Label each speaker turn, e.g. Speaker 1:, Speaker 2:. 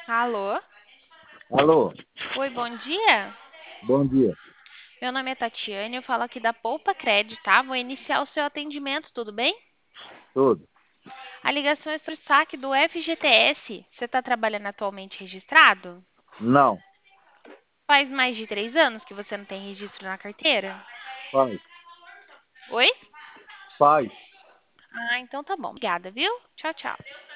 Speaker 1: Alô?
Speaker 2: Alô,
Speaker 1: Oi, bom dia.
Speaker 2: bom dia.
Speaker 1: Meu nome é Tatiane, eu falo aqui da Poupa Cred, tá? Vou iniciar o seu atendimento, tudo bem?
Speaker 2: Tudo?
Speaker 1: A ligação é sobre o saque do FGTS. Você está trabalhando atualmente registrado?
Speaker 2: Não,
Speaker 1: Faz mais de 3 anos que você não tem registro na carteira?
Speaker 2: faz.
Speaker 1: Oi?
Speaker 2: Faz.
Speaker 1: Ah, então tá bom. Obrigada, viu? Tchau, tchau.